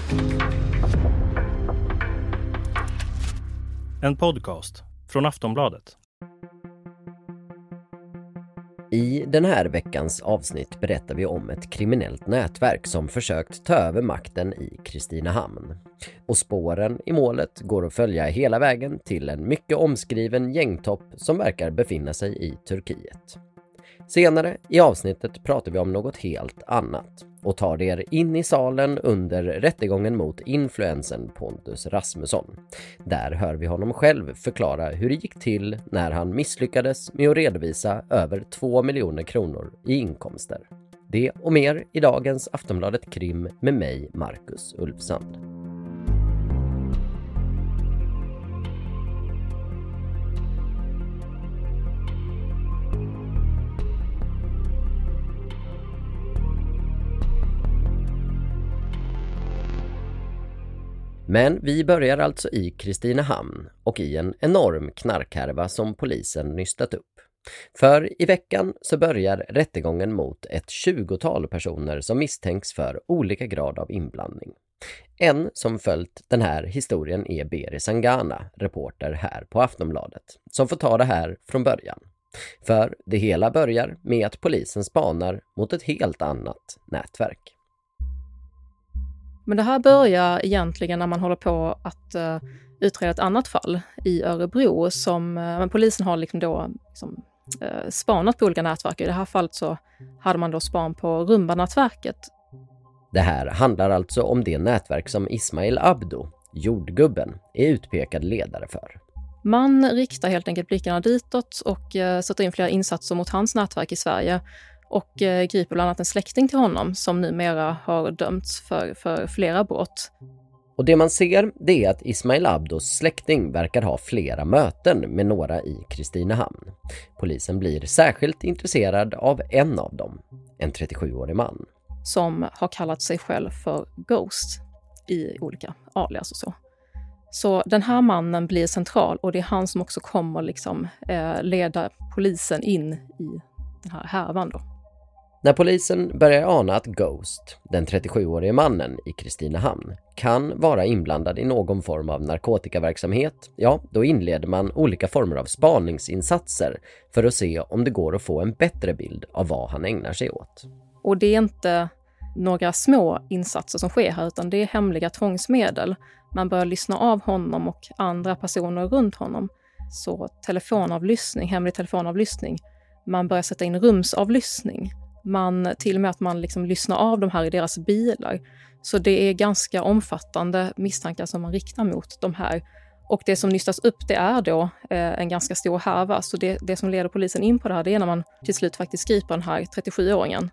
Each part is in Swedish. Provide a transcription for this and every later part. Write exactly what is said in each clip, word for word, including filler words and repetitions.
En podcast från Aftonbladet. I den här veckans avsnitt berättar vi om ett kriminellt nätverk som försökt ta över makten i Kristinehamn. Och spåren i målet går att följa hela vägen till en mycket omskriven gängtopp som verkar befinna sig i Turkiet. Senare i avsnittet pratar vi om något helt annat och tar er in i salen under rättegången mot influensen Pontus Rasmusson. Där hör vi honom själv förklara hur det gick till när han misslyckades med att redovisa över två miljoner kronor i inkomster. Det och mer i dagens Aftonbladet Krim med mig, Marcus Ulfsand. Men vi börjar alltså i Kristinehamn och i en enorm knarkhärva som polisen nystat upp. För i veckan så börjar rättegången mot ett tjugotal personer som misstänks för olika grad av inblandning. En som följt den här historien är Beri Sangana, reporter här på Aftonbladet, som får ta det här från början. För det hela börjar med att polisen spanar mot ett helt annat nätverk. Men det här börjar egentligen när man håller på att uh, utreda ett annat fall i Örebro som uh, men polisen har liksom då liksom, uh, spanat på olika nätverk. I det här fallet så hade man då span på Rumba-nätverket. Det här handlar alltså om det nätverk som Ismail Abdo, jordgubben, är utpekad ledare för. Man riktar helt enkelt blickarna ditåt och uh, sätter in flera insatser mot hans nätverk i Sverige. Och eh, griper bland annat en släkting till honom som numera har dömts för, för flera brott. Och det man ser det är att Ismail Abdos släkting verkar ha flera möten med några i Kristinehamn. Polisen blir särskilt intresserad av en av dem, en trettiosjuårig man. Som har kallat sig själv för Ghost i olika alias och så. Så den här mannen blir central och det är han som också kommer liksom, eh, leda polisen in i den här härvan då. När polisen börjar ana att Ghost, den trettiosjuårige mannen i Kristinehamn, kan vara inblandad i någon form av narkotikaverksamhet, ja, då inleder man olika former av spaningsinsatser för att se om det går att få en bättre bild av vad han ägnar sig åt. Och det är inte några små insatser som sker här utan det är hemliga tvångsmedel. Man börjar lyssna av honom och andra personer runt honom. Så telefonavlyssning, hemlig telefonavlyssning. Man börjar sätta in rumsavlyssning. Man, till och med att man liksom lyssnar av de här i deras bilar. Så det är ganska omfattande misstankar som man riktar mot de här. Och det som nystas upp det är då eh, en ganska stor härva. Så det, det som leder polisen in på det här det är när man till slut faktiskt griper den här trettiosjuåringen.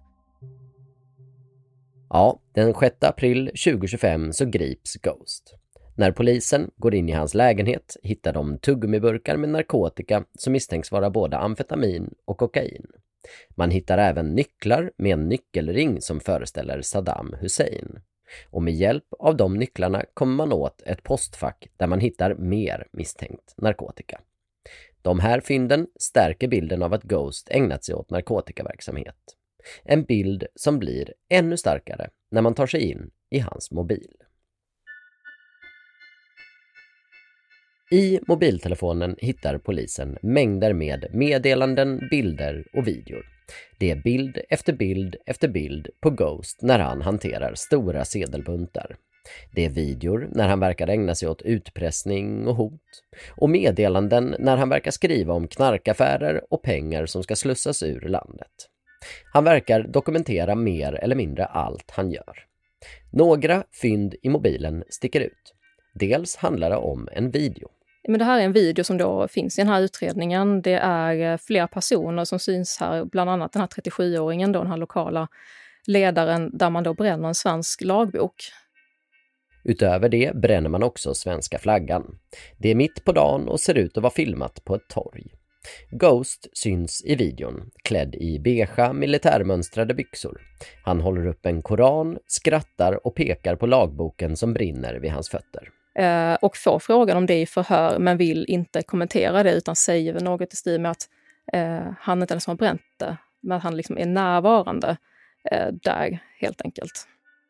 Ja, den sjätte april tjugohundratjugofem så grips Ghost. När polisen går in i hans lägenhet hittar de tuggummiburkar med narkotika som misstänks vara både amfetamin och kokain. Man hittar även nycklar med en nyckelring som föreställer Saddam Hussein. Och med hjälp av de nycklarna kommer man åt ett postfack där man hittar mer misstänkt narkotika. De här fynden stärker bilden av att Ghost ägnat sig åt narkotikaverksamhet. En bild som blir ännu starkare när man tar sig in i hans mobil. I mobiltelefonen hittar polisen mängder med meddelanden, bilder och videor. Det är bild efter bild efter bild på Ghost när han hanterar stora sedelbuntar. Det är videor när han verkar ägna sig åt utpressning och hot. Och meddelanden när han verkar skriva om knarkaffärer och pengar som ska slussas ur landet. Han verkar dokumentera mer eller mindre allt han gör. Några fynd i mobilen sticker ut. Dels handlar det om en video. Men det här är en video som då finns i den här utredningen. Det är flera personer som syns här, bland annat den här trettiosjuåringen, då, den här lokala ledaren, där man då bränner en svensk lagbok. Utöver det bränner man också svenska flaggan. Det är mitt på dagen och ser ut att vara filmat på ett torg. Ghost syns i videon, klädd i beige militärmönstrade byxor. Han håller upp en koran, skrattar och pekar på lagboken som brinner vid hans fötter. Eh, och får frågan om det i förhör men vill inte kommentera det utan säger något i stil med att eh, han inte ens har bränt det, men att han liksom är närvarande eh, där helt enkelt.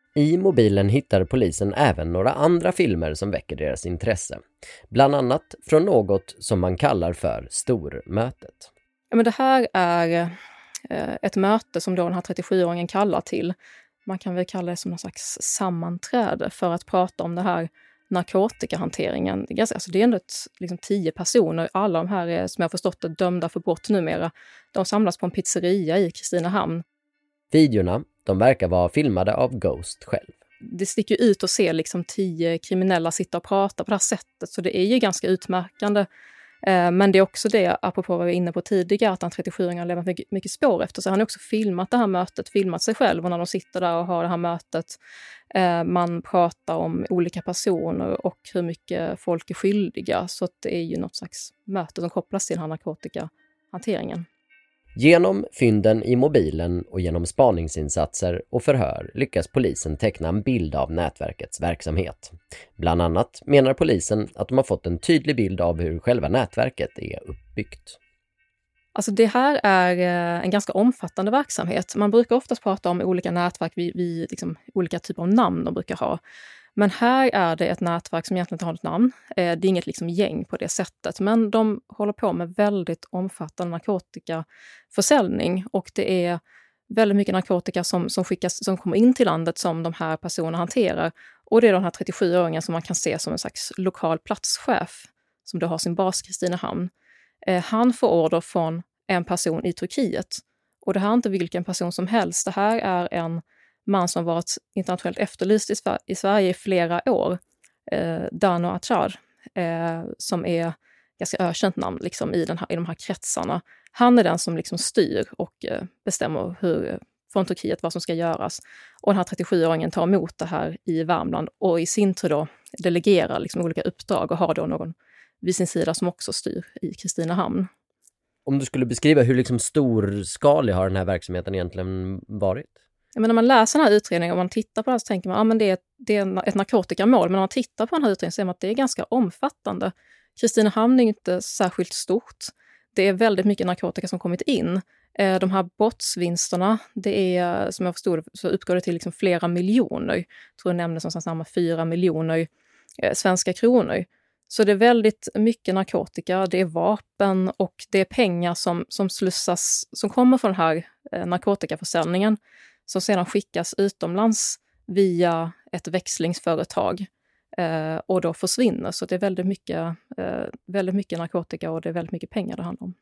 I mobilen hittar polisen även några andra filmer som väcker deras intresse. Bland annat från något som man kallar för stormötet. Ja, men det här är ett möte som då den här trettiosjuåringen kallar till. Man kan väl kalla det som någon slags sammanträde för att prata om det här narkotikahanteringen. Det är, ganska, alltså det är ändå ett, liksom tio personer. Alla de här är, som jag har förstått, är dömda för brott numera. De samlas på en pizzeria i Kristinehamn. Videorna, de verkar vara filmade av Ghost själv. Det sticker ut att se liksom tio kriminella sitta och prata på det här sättet. Så det är ju ganska utmärkande. Eh, men det är också det, apropå vad vi var inne på tidigare, att den trettiosjuåringen har lämnat mycket, mycket spår efter. Så han har också filmat det här mötet, filmat sig själv. Och när de sitter där och har det här mötet, eh, man pratar om olika personer och hur mycket folk är skyldiga. Så att det är ju något slags möte som kopplas till den här narkotikahanteringen. Genom fynden i mobilen och genom spaningsinsatser och förhör lyckas polisen teckna en bild av nätverkets verksamhet. Bland annat menar polisen att de har fått en tydlig bild av hur själva nätverket är uppbyggt. Alltså det här är en ganska omfattande verksamhet. Man brukar oftast prata om olika nätverk vid, vid liksom, olika typer av namn de brukar ha. Men här är det ett nätverk som egentligen inte har något namn. Det är inget liksom gäng på det sättet. Men de håller på med väldigt omfattande narkotikaförsäljning. Och det är väldigt mycket narkotika som, som, skickas, som kommer in till landet som de här personerna hanterar. Och det är den här trettiosjuåringen som man kan se som en slags lokal platschef. Som då har sin bas i Kristinehamn. Eh, han får order från en person i Turkiet. Och det här är inte vilken person som helst. Det här är en man som varit internationellt efterlyst i, Sver- i Sverige i flera år. Eh, Dano Achar, eh, som är ganska ökänt namn liksom, i, den här, i de här kretsarna. Han är den som liksom styr och eh, bestämmer hur, från Turkiet vad som ska göras. Och den här trettiosjuåringen tar emot det här i Värmland och i sin tur då delegerar liksom olika uppdrag och har då någon vid sin sida som också styr i Kristinehamn. Om du skulle beskriva hur liksom storskalig har den här verksamheten egentligen varit? Men när man läser den här utredningen och man tittar på det så tänker man att ah, men det är, det är ett narkotikamål. Men när man tittar på den här utredningen så ser man att det är ganska omfattande. Kristinehamn är inte särskilt stort. Det är väldigt mycket narkotika som kommit in. De här brottsvinsterna, det är, som jag förstod så uppgår det till liksom flera miljoner. Jag tror jag nämnde som samma fyra miljoner eh, svenska kronor. Så det är väldigt mycket narkotika, det är vapen och det är pengar som, som slussas, som kommer från den här eh, narkotikaförsäljningen. Som sedan skickas utomlands via ett växlingsföretag eh, och då försvinner. Så det är väldigt mycket, eh, väldigt mycket narkotika och det är väldigt mycket pengar det handlar om.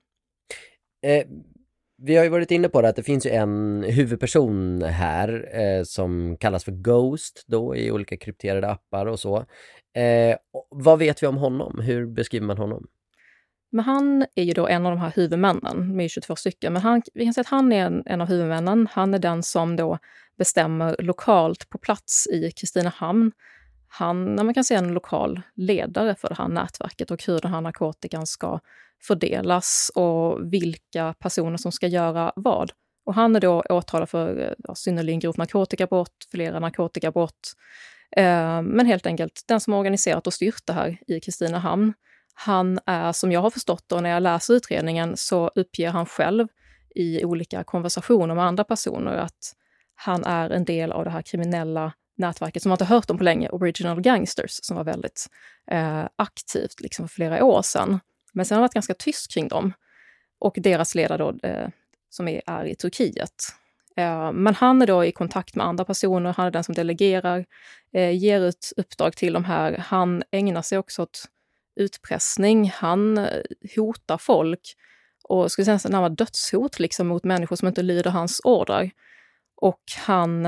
Eh, vi har ju varit inne på det att det finns ju en huvudperson här eh, som kallas för Ghost då i olika krypterade appar och så. Eh, vad vet vi om honom? Hur beskriver man honom? Men han är ju då en av de här huvudmännen, med tjugotvå stycken. Men han, vi kan säga att han är en, en av huvudmännen. Han är den som då bestämmer lokalt på plats i Kristinehamn. Han, man kan säga en lokal ledare för det här nätverket och hur den här narkotikan ska fördelas och vilka personer som ska göra vad. Och han är då åtalad för ja, synnerligen grovt narkotikabrott, flera narkotikabrott. Eh, men helt enkelt den som har organiserat och styrt det här i Kristinehamn. Han är, som jag har förstått och när jag läser utredningen så uppger han själv i olika konversationer med andra personer att han är en del av det här kriminella nätverket som man inte hört om på länge, Original Gangsters, som var väldigt eh, aktivt liksom för flera år sedan. Men sen har det varit ganska tyst kring dem. Och deras ledare då, eh, som är, är i Turkiet. Eh, men han är då i kontakt med andra personer, han är den som delegerar, eh, ger ut uppdrag till de här. Han ägnar sig också åt utpressning, han hotar folk och skulle säga närmare dödshot liksom, mot människor som inte lyder hans order. Och han,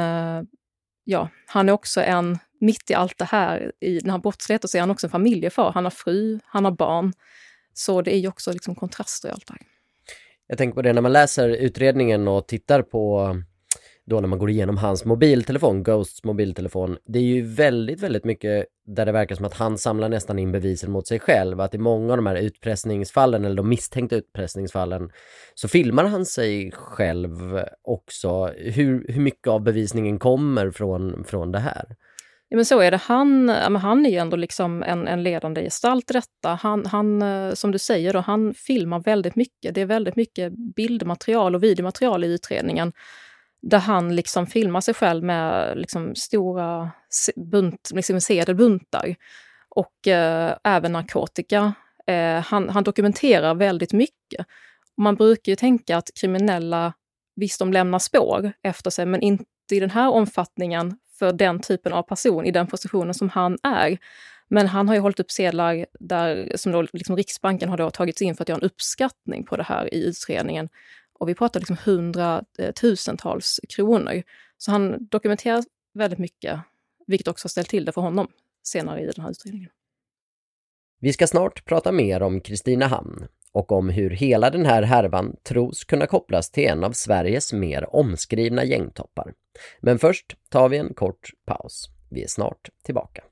ja, han är också en, mitt i allt det här, i den här brottsligheten så är han också en familjefar. Han har fru, han har barn. Så det är ju också liksom kontraster i allt det här. Jag tänker på det när man läser utredningen och tittar på då när man går igenom hans mobiltelefon, Ghosts mobiltelefon, det är ju väldigt, väldigt mycket där det verkar som att han samlar nästan in bevisen mot sig själv. Att i många av de här utpressningsfallen eller de misstänkta utpressningsfallen så filmar han sig själv också. Hur, hur mycket av bevisningen kommer från, från det här? Ja, men så är det. Han, ja, men han är ju ändå liksom en, en ledande gestalt i detta. Han, han, som du säger, då, han filmar väldigt mycket. Det är väldigt mycket bildmaterial och videomaterial i utredningen. där han liksom filmar sig själv med liksom stora bunt, liksom sedelbuntar och eh, även narkotika. Eh, han, han dokumenterar väldigt mycket. Och man brukar ju tänka att kriminella, visst de lämnar spår efter sig, men inte i den här omfattningen för den typen av person i den positionen som han är. Men han har ju hållit upp sedlar där, som då liksom Riksbanken har då tagits in för att göra en uppskattning på det här i utredningen. Och vi pratar liksom hundratusentals kronor. Så han dokumenterar väldigt mycket, vilket också har ställt till det för honom senare i den här utredningen. Vi ska snart prata mer om Kristinehamn och om hur hela den här härvan tros kunna kopplas till en av Sveriges mer omskrivna gängtoppar. Men först tar vi en kort paus. Vi är snart tillbaka.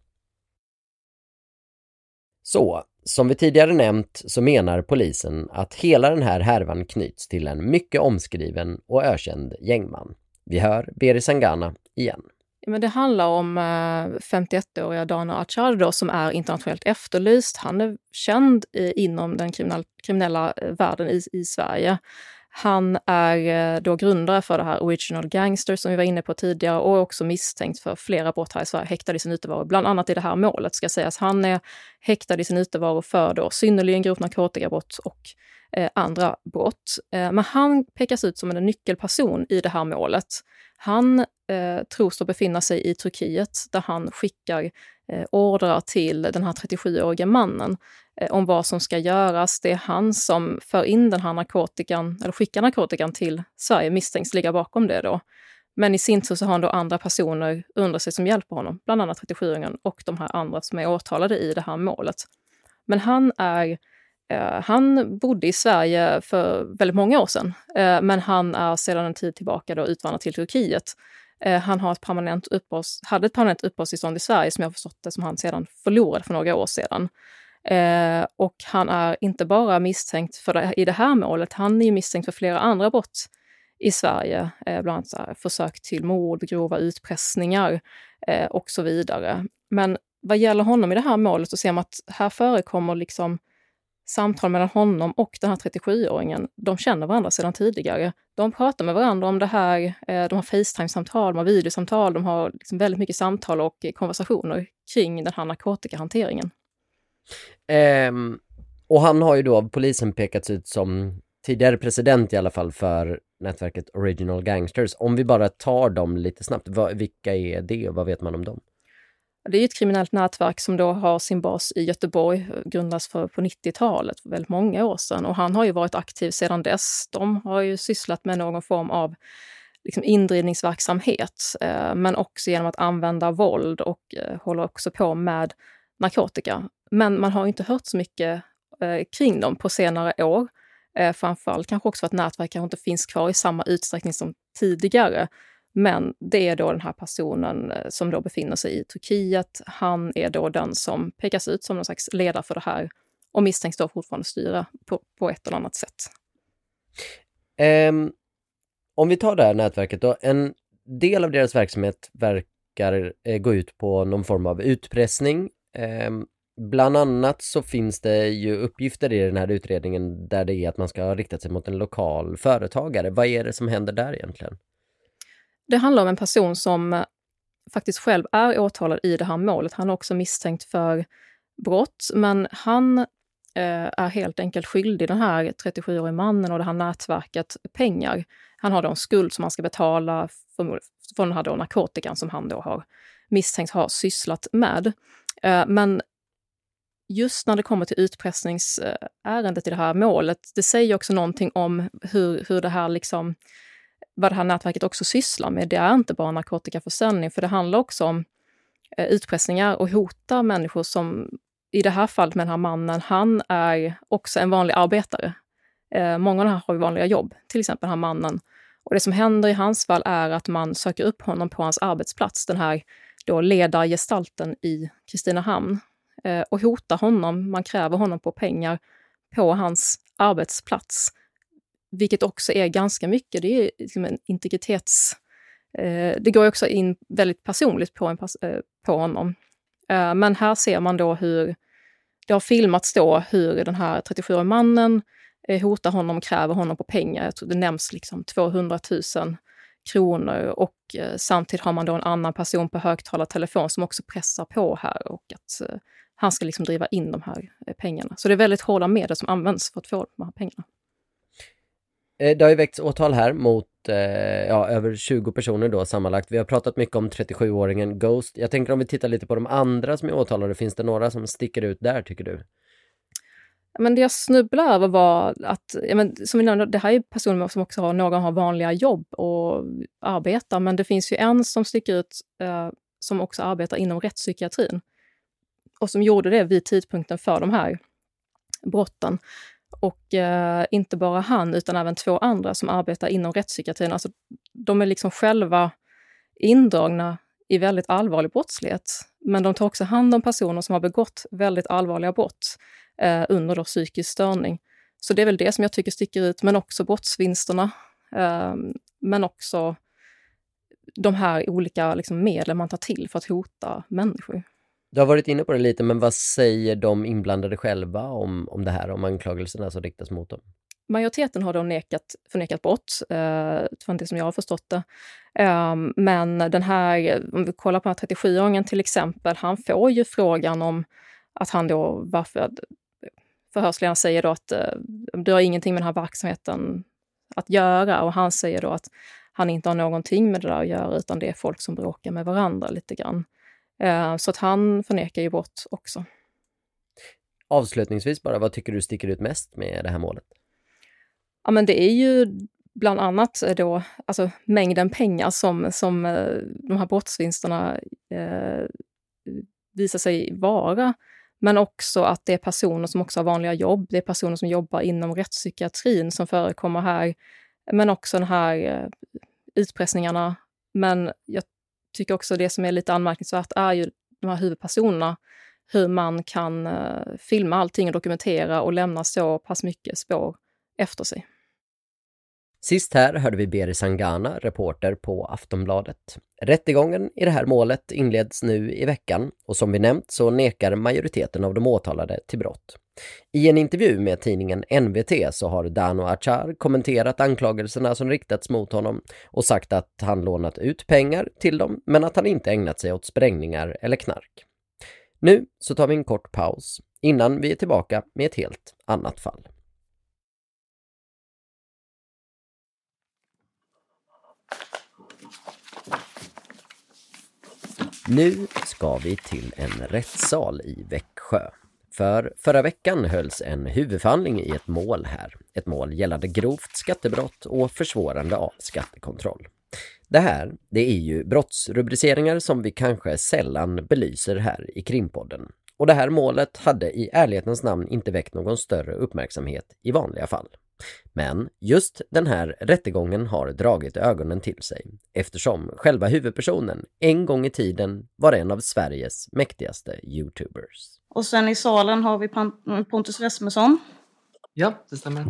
Så, som vi tidigare nämnt så menar polisen att hela den här härvan knyts till en mycket omskriven och ökänd gängman. Vi hör Beri Sangana igen. Men det handlar om femtioettåriga Dana Achardo som är internationellt efterlyst. Han är känd inom den kriminella, kriminella världen i, i Sverige. Han är då grundare för det här Original Gangster som vi var inne på tidigare och också misstänkt för flera brott här i Sverige, häktad i sin utevaro. Bland annat i det här målet ska sägas. Han är häktad i sin utevaro för då synnerligen grovt narkotikabrott och eh, andra brott. Eh, men han pekas ut som en nyckelperson i det här målet. Han eh, tros att befinna sig i Turkiet där han skickar eh, ordrar till den här trettiosjuåriga mannen eh, om vad som ska göras. Det är han som för in den här narkotikan, eller skickar narkotikan till Sverige, misstänks ligga bakom det då. Men i sin tur så har han då andra personer under sig som hjälper honom, bland annat trettiosjuåringen och de här andra som är åtalade i det här målet. Men han är Uh, han bodde i Sverige för väldigt många år sedan, uh, men han är sedan en tid tillbaka då utvandrat till Turkiet. Uh, han har ett permanent uppehålls, hade ett permanent uppehållstillstånd i Sverige som jag har förstått det som han sedan förlorade för några år sedan. Uh, och han är inte bara misstänkt för det, i det här målet, han är ju misstänkt för flera andra brott i Sverige, uh, bland annat så här, försök till mord, grova utpressningar uh, och så vidare. Men vad gäller honom i det här målet så ser man att här förekommer liksom samtal mellan honom och den här trettiosjuåringen. De känner varandra sedan tidigare. De pratar med varandra om det här. De har FaceTime-samtal, de har videosamtal. De har liksom väldigt mycket samtal och konversationer kring den här narkotikahanteringen. Um, och han har ju då av polisen pekats ut som tidigare president i alla fall för nätverket Original Gangsters. Om vi bara tar dem lite snabbt, vad, vilka är det och vad vet man om dem? Det är ett kriminellt nätverk som då har sin bas i Göteborg, grundas för på nittiotalet, för väldigt många år sedan. Och han har ju varit aktiv sedan dess. De har ju sysslat med någon form av liksom indrivningsverksamhet, eh, men också genom att använda våld och eh, håller också på med narkotika. Men man har inte hört så mycket eh, kring dem på senare år. Eh, framförallt kanske också för att nätverk kanske inte finns kvar i samma utsträckning som tidigare. Men det är då den här personen som då befinner sig i Turkiet. Han är då den som pekas ut som någon slags ledare för det här och misstänks då fortfarande styra på, på ett eller annat sätt. Um, om vi tar det här nätverket då. En del av deras verksamhet verkar eh, gå ut på någon form av utpressning. Um, bland annat så finns det ju uppgifter i den här utredningen där det är att man ska ha riktat sig mot en lokal företagare. Vad är det som händer där egentligen? Det handlar om en person som faktiskt själv är åtalad i det här målet. Han är också misstänkt för brott, men han eh, är helt enkelt skyldig den här trettiosjuåriga mannen och det här nätverket pengar. Han har då en skuld som han ska betala för, för den här då narkotikan som han då har misstänkt ha sysslat med. Eh, men just när det kommer till utpressningsärendet i det här målet, det säger också någonting om hur, hur det här liksom vad det här nätverket också sysslar med. Det är inte bara narkotikaförsäljning, för det handlar också om eh, utpressningar och hota människor som i det här fallet med den här mannen, han är också en vanlig arbetare. Eh, många av de här har ju vanliga jobb, till exempel den här mannen. Och det som händer i hans fall är att man söker upp honom på hans arbetsplats, den här då ledargestalten i Kristinehamn, eh, och hotar honom, man kräver honom på pengar på hans arbetsplats. Vilket också är ganska mycket, det är liksom en integritets... Eh, det går också in väldigt personligt på, en, eh, på honom. Eh, men här ser man då hur det har filmats då hur den här trettiosjuåriga mannen eh, hotar honom och kräver honom på pengar. Jag tror det nämns liksom tvåhundratusen kronor och eh, samtidigt har man då en annan person på högtalartelefon som också pressar på här och att eh, han ska liksom driva in de här eh, pengarna. Så det är väldigt hårda medel som används för att få de här pengarna. Det har ju väckts åtal här mot eh, ja, över tjugo personer då sammanlagt. Vi har pratat mycket om trettiosjuåringen Ghost. Jag tänker om vi tittar lite på de andra som är åtalade. Finns det några som sticker ut där, tycker du? Men det jag snubblade över var att, ja, men, som vi nämnde, det här är personer som också har, någon har vanliga jobb och arbetar. Men det finns ju en som sticker ut eh, som också arbetar inom rättspsykiatrin. Och som gjorde det vid tidpunkten för de här brotten. Och eh, inte bara han utan även två andra som arbetar inom rättspsykiatrin. Alltså, de är liksom själva indragna i väldigt allvarlig brottslighet. Men de tar också hand om personer som har begått väldigt allvarliga brott eh, under då psykisk störning. Så det är väl det som jag tycker sticker ut. Men också brottsvinsterna. Eh, men också de här olika liksom, medel man tar till för att hota människor. Du har varit inne på det lite, men vad säger de inblandade själva om, om det här, om anklagelserna som riktas mot dem? Majoriteten har då nekat, förnekat brott, eh, från det som jag har förstått det. Eh, men den här, om vi kollar på den här trettiosjuåringen till exempel, han får ju frågan om att han då, varför förhörsledaren säger då att eh, du har ingenting med den här verksamheten att göra, och han säger då att han inte har någonting med det där att göra, utan det är folk som bråkar med varandra lite grann. Så att han förnekar ju brott också. Avslutningsvis bara, vad tycker du sticker ut mest med det här målet? Ja, men det är ju bland annat då, alltså mängden pengar som, som de här brottsvinsterna eh, visar sig vara. Men också att det är personer som också har vanliga jobb. Det är personer som jobbar inom rättspsykiatrin som förekommer här. Men också den här eh, utpressningarna. Men jag tycker också det som är lite anmärkningsvärt är ju de här huvudpersonerna, hur man kan uh, filma allting och dokumentera och lämna så pass mycket spår efter sig. Sist här hörde vi Beri Sangana, reporter på Aftonbladet. Rättegången i det här målet inleds nu i veckan och som vi nämnt så nekar majoriteten av de åtalade till brott. I en intervju med tidningen N V T så har Dano Achar kommenterat anklagelserna som riktats mot honom och sagt att han lånat ut pengar till dem men att han inte ägnat sig åt sprängningar eller knark. Nu så tar vi en kort paus innan vi är tillbaka med ett helt annat fall. Nu ska vi till en rättssal i Växjö. För förra veckan hölls en huvudförhandling i ett mål här. Ett mål gällande grovt skattebrott och försvårande av skattekontroll. Det här, det är ju brottsrubriceringar som vi kanske sällan belyser här i Krimpodden. Och det här målet hade i ärlighetens namn inte väckt någon större uppmärksamhet i vanliga fall. Men just den här rättegången har dragit ögonen till sig eftersom själva huvudpersonen en gång i tiden var en av Sveriges mäktigaste YouTubers. Och sen i salen har vi Pontus Rasmusson. Ja, det stämmer.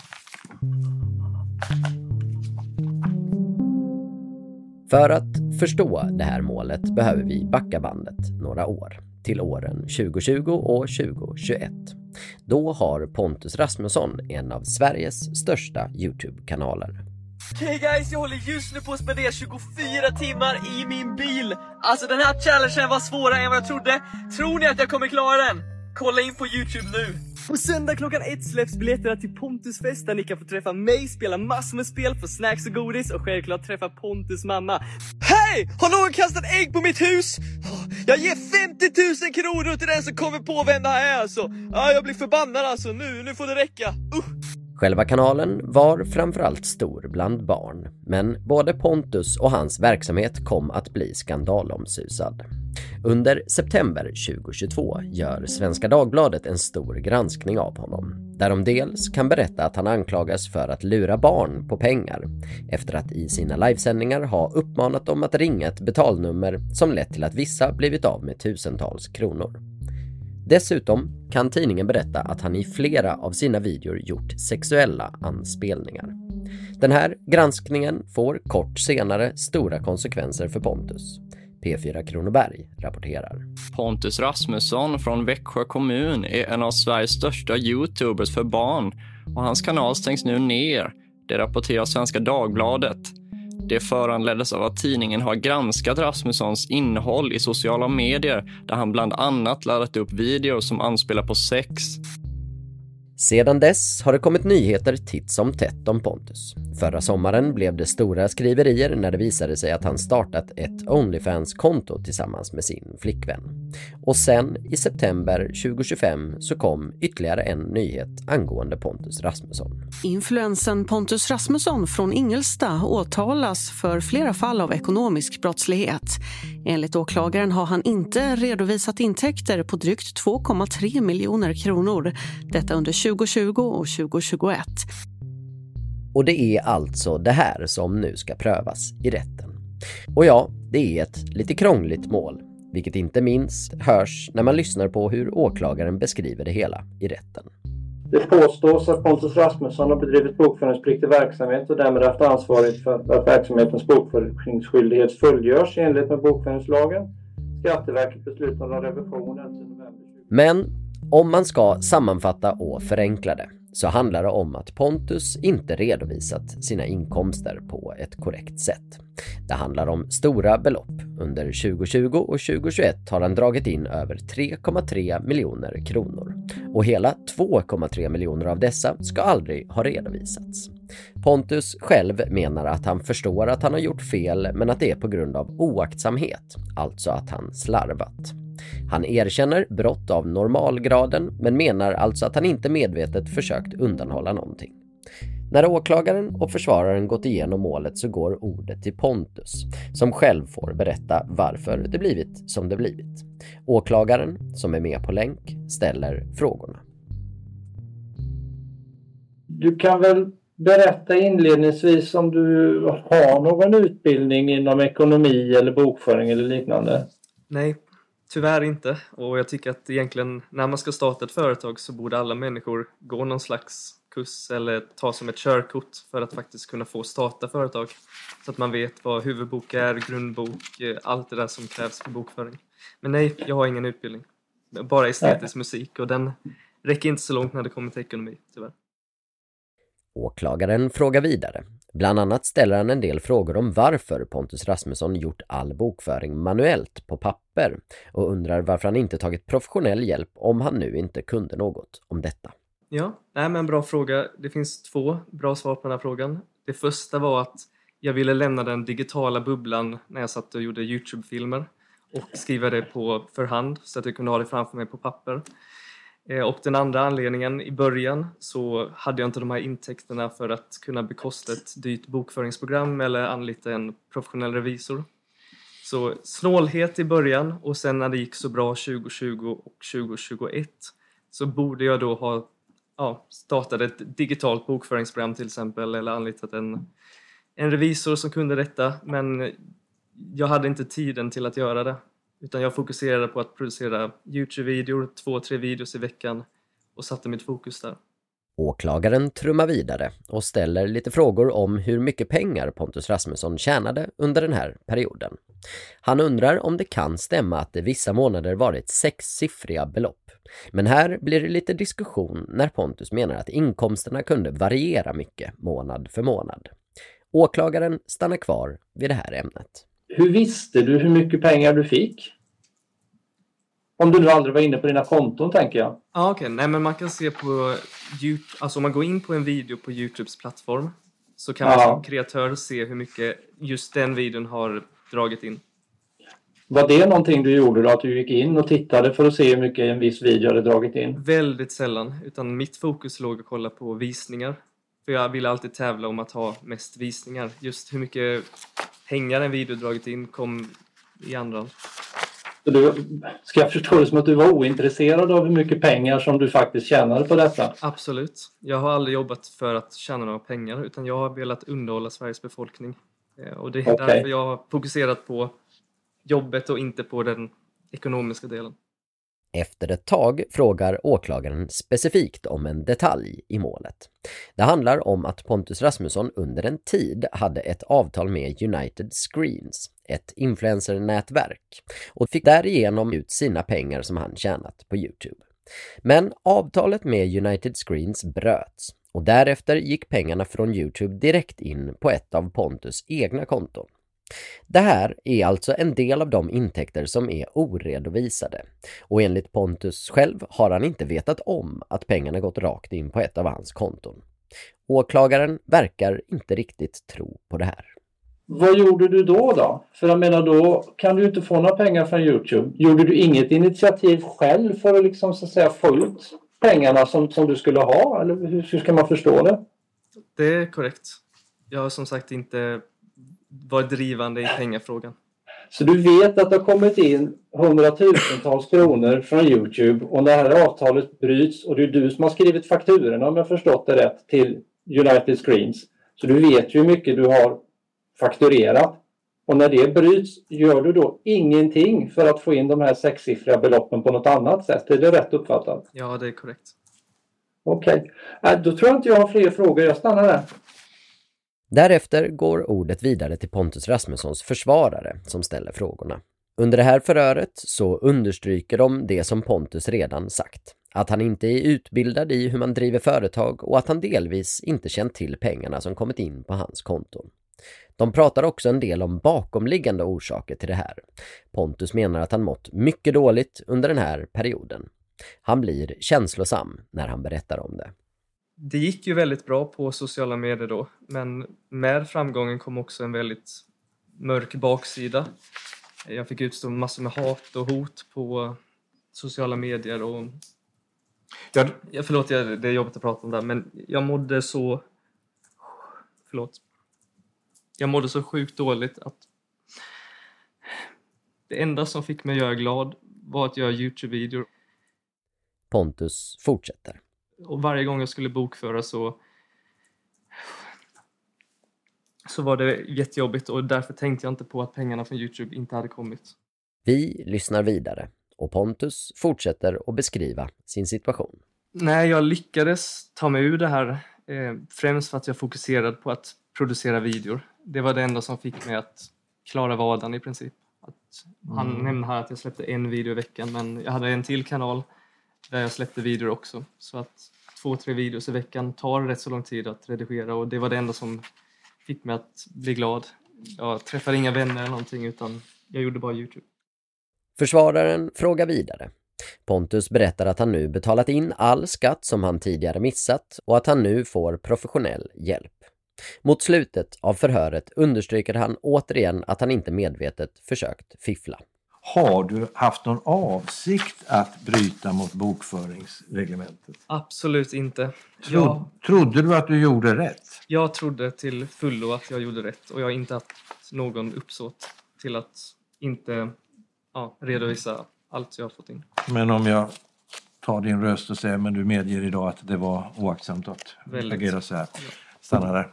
För att förstå det här målet behöver vi backa bandet några år, till åren tjugo-tjugo och tjugo-tjugoett. Då har Pontus Rasmusson en av Sveriges största YouTube-kanaler. Okej okay guys, jag håller just nu på att spendera tjugofyra timmar i min bil. Alltså den här challengen var svårare än vad jag trodde. Tror ni att jag kommer klara den? Kolla in på YouTube nu. På söndag klockan ett släpps biljetterna till Pontus fest där ni kan få träffa mig, spela massor med spel, få snacks och godis och självklart träffa Pontus mamma. Hej! Har någon kastat ägg på mitt hus? Jag ger femtio tusen kronor till den som kommer på vem det här är alltså. Ja, jag blir förbannad alltså. Nu, nu får det räcka. Uh. Själva kanalen var framförallt stor bland barn, men både Pontus och hans verksamhet kom att bli skandalomsusad. Under september tjugohundratjugotvå gör Svenska Dagbladet en stor granskning av honom, där de dels kan berätta att han anklagas för att lura barn på pengar, efter att i sina livesändningar ha uppmanat dem att ringa ett betalnummer som lett till att vissa blivit av med tusentals kronor. Dessutom kan tidningen berätta att han i flera av sina videor gjort sexuella anspelningar. Den här granskningen får kort senare stora konsekvenser för Pontus. P fyra Kronoberg rapporterar. Pontus Rasmusson från Växjö kommun är en av Sveriges största YouTubers för barn och hans kanal stängs nu ner. Det rapporterar Svenska Dagbladet. Det föranleddes av att tidningen har granskat Rasmussons innehåll i sociala medier där han bland annat laddat upp videor som anspelar på sex. Sedan dess har det kommit nyheter titt som tätt om Pontus. Förra sommaren blev det stora skriverier när det visade sig att han startat ett OnlyFans-konto tillsammans med sin flickvän. Och sen i september tjugohundratjugofem så kom ytterligare en nyhet angående Pontus Rasmusson. Influensen Pontus Rasmusson från Ingelsta åtalas för flera fall av ekonomisk brottslighet. Enligt åklagaren har han inte redovisat intäkter på drygt två komma tre miljoner kronor. Detta under tjugotjugo och tjugohundratjugoett. Och det är alltså det här som nu ska prövas i rätten. Och ja, det är ett lite krångligt mål, vilket inte minst hörs när man lyssnar på hur åklagaren beskriver det hela i rätten. Det påstås att Pontus Rasmusson har bedrivit bokföringspliktig verksamhet och därmed haft ansvaret för att verksamhetens bokföringsskyldighet fullgörs i enlighet med bokföringslagen. Skatteverket beslutade om revisionen till november. Men om man ska sammanfatta och förenkla det så handlar det om att Pontus inte redovisat sina inkomster på ett korrekt sätt. Det handlar om stora belopp. Under tjugotjugo och tjugohundratjugoett har han dragit in över tre komma tre miljoner kronor. Och hela två komma tre miljoner av dessa ska aldrig ha redovisats. Pontus själv menar att han förstår att han har gjort fel men att det är på grund av oaktsamhet, alltså att han slarvat. Han erkänner brott av normalgraden men menar alltså att han inte medvetet försökt undanhålla någonting. När åklagaren och försvararen gått igenom målet så går ordet till Pontus, som själv får berätta varför det blivit som det blivit. Åklagaren, som är med på länk, ställer frågorna. Du kan väl berätta inledningsvis om du har någon utbildning inom ekonomi eller bokföring eller liknande? Nej, tyvärr inte. Och jag tycker att egentligen när man ska starta ett företag så borde alla människor gå någon slags kurs eller ta som ett körkort för att faktiskt kunna få starta företag. Så att man vet vad huvudbok är, grundbok, allt det där som krävs för bokföring. Men nej, jag har ingen utbildning. Bara estetisk nej. musik och den räcker inte så långt när det kommer till ekonomi, tyvärr. Åklagaren frågar vidare. Bland annat ställer han en del frågor om varför Pontus Rasmusson gjort all bokföring manuellt på papper och undrar varför han inte tagit professionell hjälp om han nu inte kunde något om detta. Ja, nej, men bra fråga. Det finns två bra svar på den här frågan. Det första var att jag ville lämna den digitala bubblan när jag satt och gjorde YouTube-filmer och skriva det på förhand så att jag kunde ha det framför mig på papper. Och den andra anledningen, i början så hade jag inte de här intäkterna för att kunna bekosta ett dyrt bokföringsprogram eller anlita en professionell revisor. Så snålhet i början och sen när det gick så bra tjugotjugo och tjugohundratjugoett så borde jag då ha ja, startat ett digitalt bokföringsprogram till exempel eller anlitat en, en revisor som kunde detta. Men jag hade inte tiden till att göra det. Utan jag fokuserade på att producera YouTube-videor, två, tre videos i veckan och satte mitt fokus där. Åklagaren trummar vidare och ställer lite frågor om hur mycket pengar Pontus Rasmusson tjänade under den här perioden. Han undrar om det kan stämma att det vissa månader varit sexsiffriga belopp. Men här blir det lite diskussion när Pontus menar att inkomsterna kunde variera mycket månad för månad. Åklagaren stannar kvar vid det här ämnet. Hur visste du hur mycket pengar du fick? Om du nu aldrig var inne på dina konton, tänker jag. Ja, okej. Okay. Nej, men man kan se på YouTube, alltså om man går in på en video på YouTubes plattform så kan man ja. som kreatör se hur mycket just den videon har dragit in. Var det någonting du gjorde då? Att du gick in och tittade för att se hur mycket en viss video hade dragit in? Väldigt sällan. Utan mitt fokus låg att kolla på visningar. För jag ville alltid tävla om att ha mest visningar. Just hur mycket pengar en video dragit in kom i andra. Så du, ska jag förstå det som att du var ointresserad av hur mycket pengar som du faktiskt tjänade på detta? Absolut. Jag har aldrig jobbat för att tjäna några pengar utan jag har velat underhålla Sveriges befolkning. Och det är okay. därför jag har fokuserat på jobbet och inte på den ekonomiska delen. Efter ett tag frågar åklagaren specifikt om en detalj i målet. Det handlar om att Pontus Rasmusson under en tid hade ett avtal med United Screens, ett influencernätverk, och fick därigenom ut sina pengar som han tjänat på YouTube. Men avtalet med United Screens bröts Och därefter gick pengarna från YouTube direkt in på ett av Pontus egna konton. Det här är alltså en del av de intäkter som är oredovisade. Och enligt Pontus själv har han inte vetat om att pengarna gått rakt in på ett av hans konton. Åklagaren verkar inte riktigt tro på det här. Vad gjorde du då då? För jag menar, då kan du inte få några pengar från YouTube. Gjorde du inget initiativ själv för att liksom så att säga få ut pengarna som, som du skulle ha? Eller hur, hur ska man förstå det? Det är korrekt. Jag har som sagt inte varit drivande i pengafrågan. Så du vet att det har kommit in hundratusentals kronor från YouTube och när det här avtalet bryts och det är du som har skrivit fakturorna, om jag förstått det rätt, till United Screens. Så du vet ju hur mycket du har fakturerat. Och när det bryts, gör du då ingenting för att få in de här sexsiffriga beloppen på något annat sätt? Är det rätt uppfattat? Ja, det är korrekt. Okej. Okay. Då tror jag inte jag har fler frågor. Jag stannar där. Därefter går ordet vidare till Pontus Rasmussons försvarare som ställer frågorna. Under det här förhöret så understryker de det som Pontus redan sagt. Att han inte är utbildad i hur man driver företag och att han delvis inte känt till pengarna som kommit in på hans konton. De pratar också en del om bakomliggande orsaker till det här. Pontus menar att han mått mycket dåligt under den här perioden. Han blir känslosam när han berättar om det. Det gick ju väldigt bra på sociala medier då, men med framgången kom också en väldigt mörk baksida. Jag fick utstå massor med hat och hot på sociala medier och jag, förlåt, jag, det är jobbigt att prata om det, men jag mådde så förlåt. Jag mådde så sjukt dåligt att det enda som fick mig att göra glad var att göra YouTube-videor. Pontus fortsätter. Och varje gång jag skulle bokföra så så var det jättejobbigt och därför tänkte jag inte på att pengarna från YouTube inte hade kommit. Vi lyssnar vidare och Pontus fortsätter att beskriva sin situation. Nej, jag lyckades ta mig ur det här eh, främst för att jag fokuserade på att producera videor. Det var det enda som fick mig att klara vardagen i princip. Att han mm. nämnde här att jag släppte en video i veckan, men jag hade en till kanal där jag släppte videor också. Så att två, tre videos i veckan tar rätt så lång tid att redigera och det var det enda som fick mig att bli glad. Jag träffade inga vänner eller någonting utan jag gjorde bara YouTube. Försvararen frågar vidare. Pontus berättar att han nu betalat in all skatt som han tidigare missat och att han nu får professionell hjälp. Mot slutet av förhöret understryker han återigen att han inte medvetet försökt fiffla. Har du haft någon avsikt att bryta mot bokföringsreglementet? Absolut inte. Tro, jag, trodde du att du gjorde rätt? Jag trodde till fullo att jag gjorde rätt och jag har inte haft någon uppsåt till att inte ja, redovisa allt jag har fått in. Men om jag tar din röst och säger men du medger idag att det var oaktsamt att Väldigt. agera så här. Stanna där.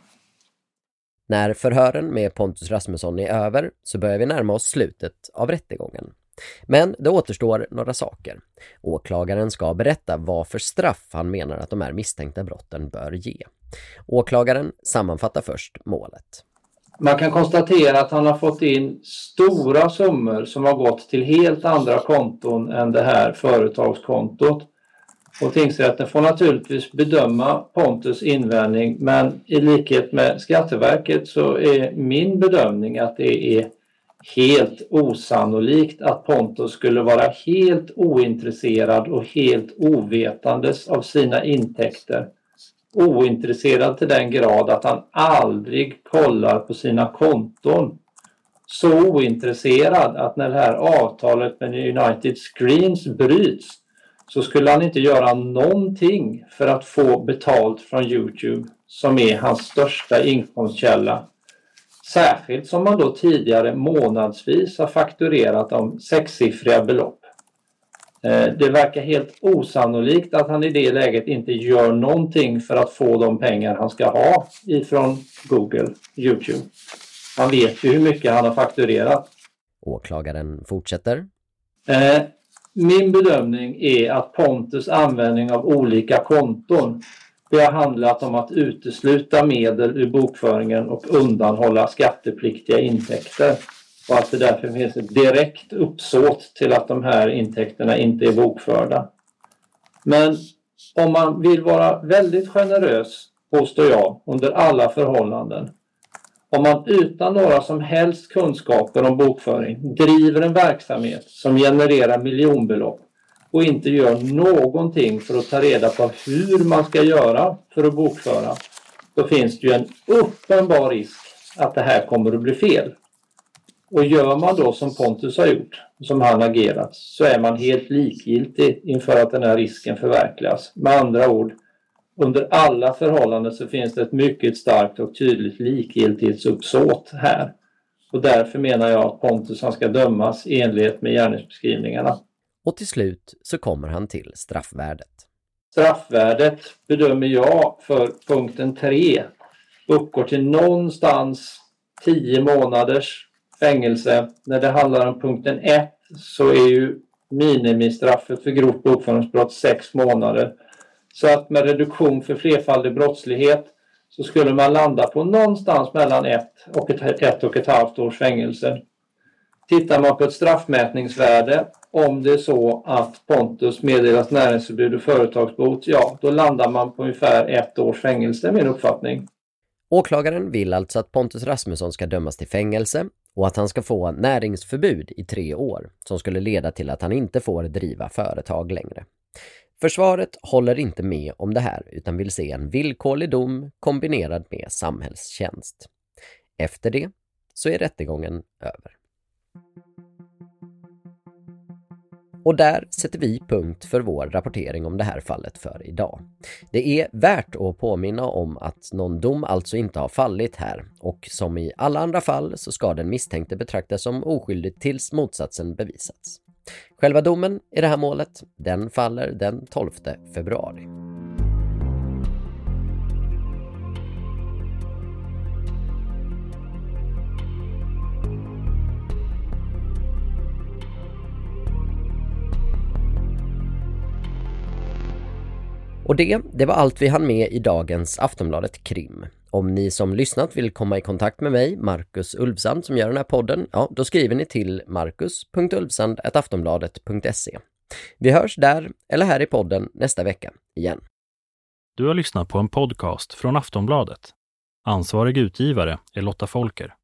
När förhören med Pontus Rasmusson är över så börjar vi närma oss slutet av rättegången. Men det återstår några saker. Åklagaren ska berätta vad för straff han menar att de här misstänkta brotten bör ge. Åklagaren sammanfattar först målet. Man kan konstatera att han har fått in stora summor som har gått till helt andra konton än det här företagskontot. Och tingsrätten får naturligtvis bedöma Pontus invändning, men i likhet med Skatteverket så är min bedömning att det är helt osannolikt att Pontus skulle vara helt ointresserad och helt ovetandes av sina intäkter. Ointresserad till den grad att han aldrig kollar på sina konton. Så ointresserad att när det här avtalet med United Screens bryts så skulle han inte göra någonting för att få betalt från YouTube som är hans största inkomstkälla. Särskilt som man då tidigare månadsvis har fakturerat om sexsiffriga belopp. Det verkar helt osannolikt att han i det läget inte gör någonting för att få de pengar han ska ha ifrån Google, YouTube. Han vet ju hur mycket han har fakturerat. Åklagaren fortsätter. Eh, min bedömning är att Pontus användning av olika konton det har handlat om att utesluta medel ur bokföringen och undanhålla skattepliktiga intäkter. Och att det därför finns ett direkt uppsåt till att de här intäkterna inte är bokförda. Men om man vill vara väldigt generös påstår jag, under alla förhållanden. Om man utan några som helst kunskaper om bokföring driver en verksamhet som genererar miljonbelopp och inte gör någonting för att ta reda på hur man ska göra för att bokföra, då finns det ju en uppenbar risk att det här kommer att bli fel. Och gör man då som Pontus har gjort, som han agerat, så är man helt likgiltig inför att den här risken förverkligas. Med andra ord, under alla förhållanden så finns det ett mycket starkt och tydligt likgiltighetsuppsåt här. Och därför menar jag att Pontus han ska dömas i enlighet med gärningsbeskrivningarna. Och till slut så kommer han till straffvärdet. Straffvärdet bedömer jag för punkten tre uppgår till någonstans tio månaders fängelse. När det handlar om punkten ett så är ju minimistraffet för grovt bokföringsbrott sex månader. Så att med reduktion för flerfaldig brottslighet så skulle man landa på någonstans mellan ett och ett, ett och ett halvt års fängelse. Tittar man på ett straffmätningsvärde, om det är så att Pontus meddelas näringsförbud och företagsbot, ja, då landar man på ungefär ett års fängelse, min uppfattning. Åklagaren vill alltså att Pontus Rasmusson ska dömas till fängelse och att han ska få näringsförbud i tre år som skulle leda till att han inte får driva företag längre. Försvaret håller inte med om det här utan vill se en villkorlig dom kombinerad med samhällstjänst. Efter det så är rättegången över. Och där sätter vi punkt för vår rapportering om det här fallet för idag. Det är värt att påminna om att någon dom alltså inte har fallit här och som i alla andra fall så ska den misstänkte betraktas som oskyldig tills motsatsen bevisats. Själva domen i det här målet, den faller den tolfte februari. Och det, det var allt vi hann med i dagens Aftonbladet Krim. Om ni som lyssnat vill komma i kontakt med mig, Marcus Ulfsand, som gör den här podden, ja, då skriver ni till marcus punkt ulfsand snabel-a aftonbladet punkt se. Vi hörs där eller här i podden nästa vecka igen. Du har lyssnat på en podcast från Aftonbladet. Ansvarig utgivare är Lotta Folker.